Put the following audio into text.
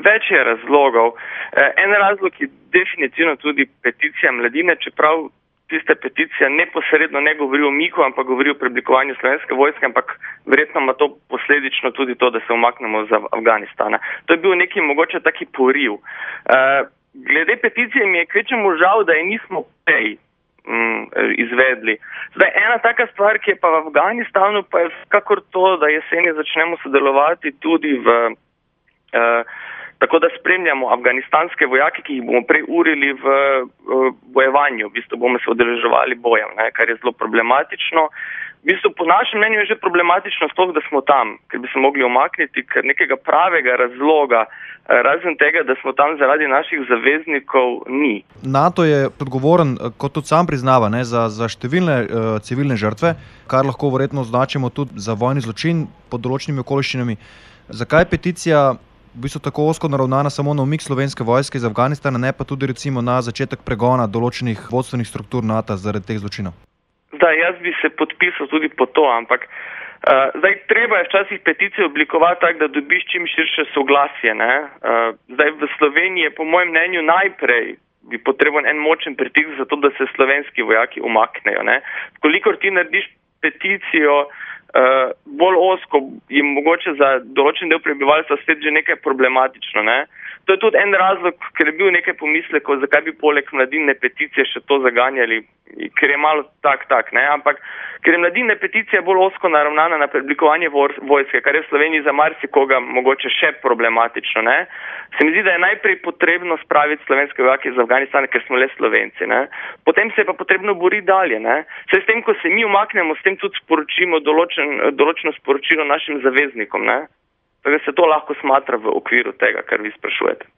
Več je razlogov. En razlog je definitivno tudi peticija mladine, čeprav tista peticija neposredno ne govori o umiku, ampak govori o preoblikovanju Slovenske vojske, ampak verjetno ima to posledično tudi to, da se umaknemo iz Afganistana. To je bil neki mogoče taki poriv. Glede peticije mi je kvečemu žal, da je nismo prej izvedli. Zdaj, ena taka stvar, ki je pa v Afganistanu, pa je kakor to, da jeseni začnemo sodelovati tudi tako da spremljamo afganistanske vojake, ki jih bomo prej urili v bojevanju. V bistvu bomo se udeleževali bojem, kar je zelo problematično. V bistvu po našem mnenju je že problematično sploh, da smo tam, ker bi se mogli umakniti, ker nekega pravega razloga, razen tega, da smo tam zaradi naših zaveznikov, ni. NATO je odgovoren, kot tudi sam priznava, za številne civilne žrtve, kar lahko verjetno označimo tudi za vojni zločin pod določenimi okoliščinami. Zakaj je peticija v bistvu tako ozko naravnana samo na umik Slovenske vojske iz Afganistana, ne pa tudi recimo na začetek pregona določenih vodstvenih struktur NATO zaradi teh zločinov? Zdaj, jaz bi se podpisal tudi po to, ampak zdaj treba je včasih peticijo oblikovati tako, da dobiš čim širše soglasje. Zdaj v Sloveniji je po mojem mnenju najprej bi potreben en močen pritisk za to, da se slovenski vojaki umaknejo. Kolikor ti narediš peticijo bolj ozko, je mogoče za določen del prebivalstva spet že nekaj problematično. To je tudi en razlog, ker je bil nekaj pomislekov, zakaj bi poleg mladinne peticije še to zaganjali, ker je malo ampak ker je mladinna peticija bolj ozko naravnana na preoblikovanje vojske, kar je v Sloveniji za marsikoga mogoče še problematično. Se mi zdi, da je najprej potrebno spraviti slovenske vojake iz Afganistana, ker smo le Slovenci. Potem se je pa potrebno boriti dalje. Saj s tem, ko se mi umaknemo, s tem tudi sporočimo določeno sporočilo našim zaveznikom. Tako da se to lahko smatra v okviru tega, kar vi sprašujete.